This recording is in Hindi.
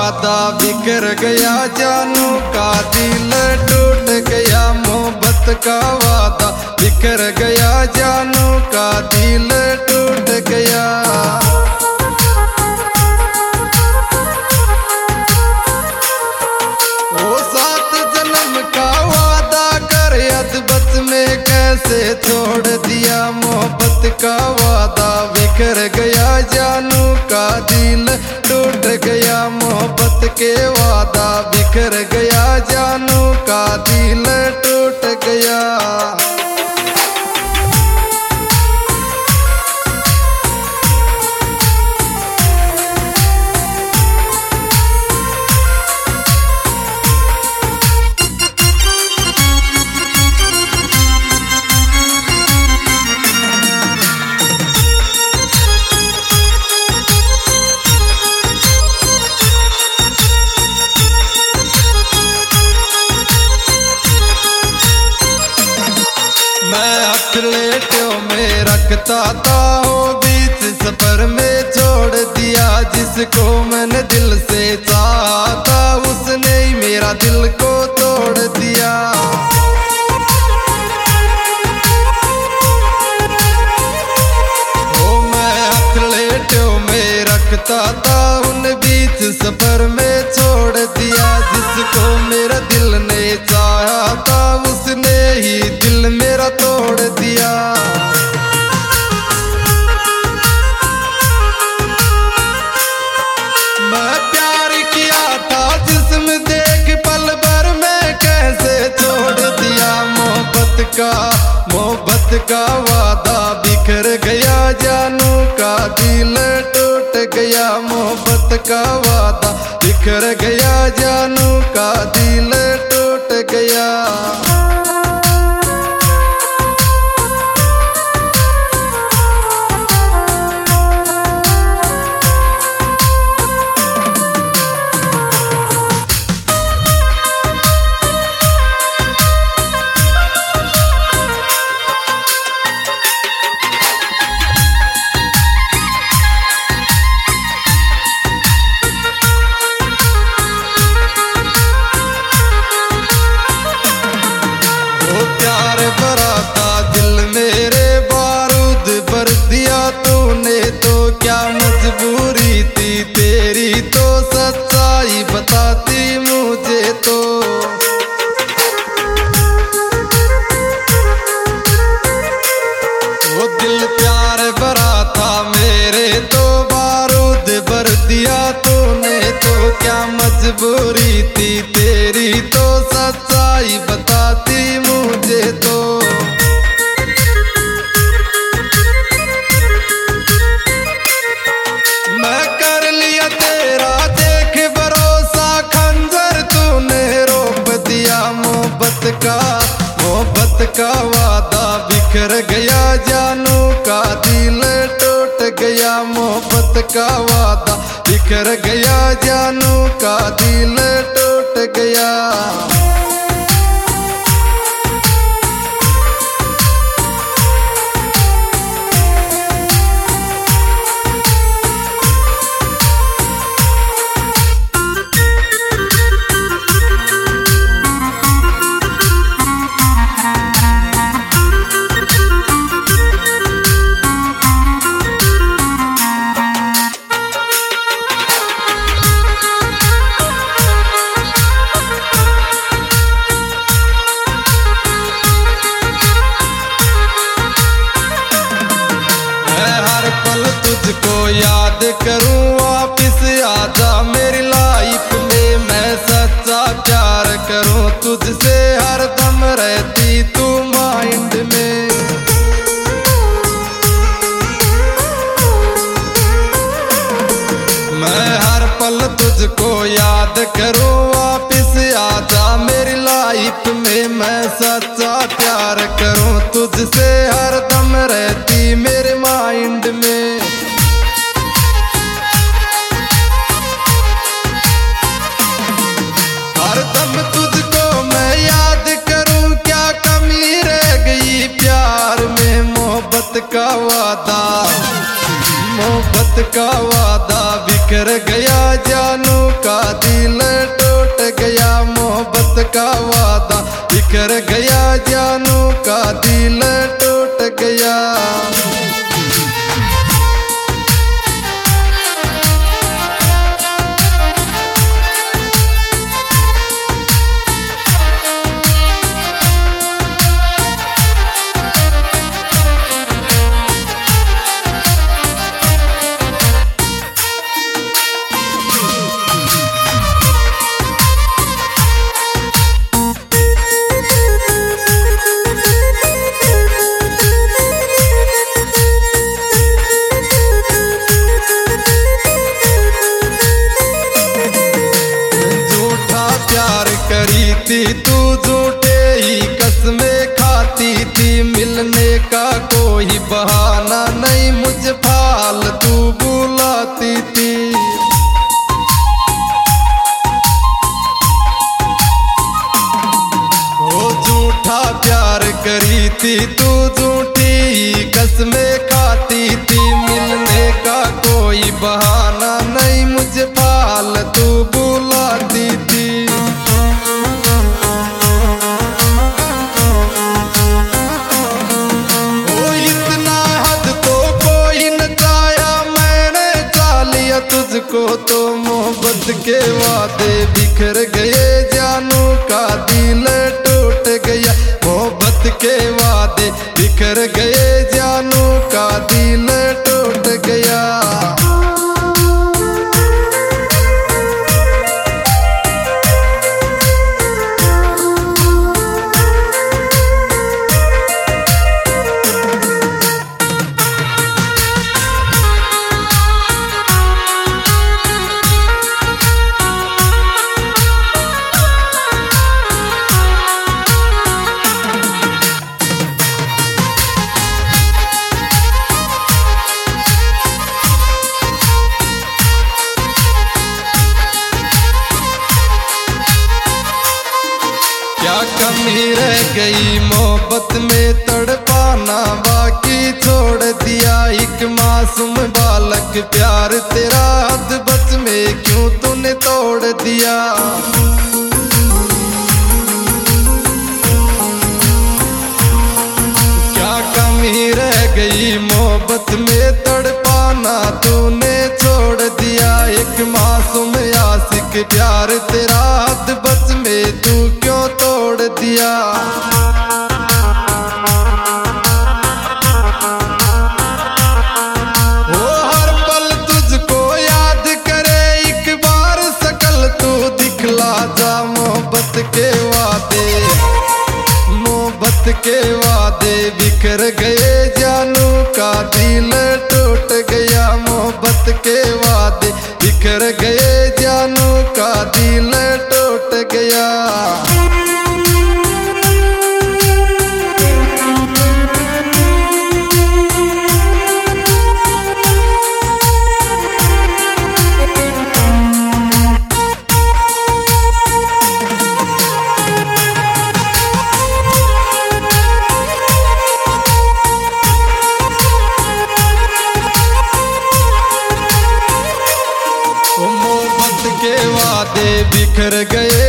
वादा बिखर गया, जानू का दिल टूट गया। मोहब्बत का वादा बिखर गया, जानू का दिल टूट गया। वो 7 जन्म का वादा कर अदबत में कैसे छोड़ दिया। मोहब्बत का वादा बिखर गया, जानू का दिल टूट गया। मोहब्बत के वादा बिखर गया, जानू का दिल टूट गया। प्लेटों में रखता था वो बीच सफर में छोड़ दिया। जिसको मैंने दिल से चाहा था उसने ही मेरा दिल को तोड़ दिया। वो मैं प्लेटों में रखता था उन बीच सफर में छोड़ दिया। जिसको मेरा दिल ने चाहा था उसने ही दिल मेरा तोड़ दिया। मैं प्यार किया था जिस्म देख पल भर में कैसे छोड़ दिया। मोहब्बत का वादा बिखर गया, जानू का दिल टूट गया। मोहब्बत का वादा बिखर गया, जानू का दिल टूट गया। क्या मजबूरी थी तेरी तो सच्चाई बताती मुझे तो। वो दिल प्यार भरा था मेरे तो बारूद भर दिया तूने तो। क्या मजबूरी थी तेरी तो सच्चाई बताती मुझे तो। मोहब्बत का वादा बिखर गया, जानू का दिल टूट गया। मोहब्बत का वादा बिखर गया, जानू का दिल टूट गया। तुझको याद करूं वापिस आजा मेरी लाइफ में। मैं सच्चा प्यार करूं तुझसे हरदम रहती तू माइंड में। मैं हर पल तुझको याद करूं वापिस आजा मेरी लाइफ में। मैं सच्चा प्यार करूं तुझसे हरदम रहती मेरे माइंड में। तुझको मैं याद करूं क्या कमी रह गई प्यार में। मोहब्बत का वादा बिखर गया जानू का दिल टूट गया मोहब्बत का वादा बिखर गया जानू का दिल टूट गया। करी थी तू झूठे ही कसमें खाती थी मिलने का कोई बहाना नहीं मुझे फालतू बुलाती थी। वो झूठा प्यार करी थी तू झूठी ही कसमें खाती थी मिलने का कोई बहाना नहीं मुझे फालतू बुलाती थी। तुझको तो मोहब्बत के वादे बिखर गए जानू का दिल टूट गया मोहब्बत के वादे बिखर गए जानू का दिल टूट गया। क्या कमी रह गई मोहब्बत में तड़पाना बाकी छोड़ दिया एक मासूम बालक प्यार तेरा हद बस में क्यों तूने तोड़ दिया। क्या कमी रह गई मोहब्बत में तड़पाना तूने छोड़ दिया एक मासूम आशिक प्यार तेरा हद बस में तू क्यों तोड़ दिया। वो हर पल तुझको याद करे एक बार शकल तू दिखला जा मोहब्बत के वादे बिखर गए जानू का दिल टूट गया मोहब्बत के वादे बिखर गए जानू का दिल टूट गया। मोहब्बत के वादे बिखर गए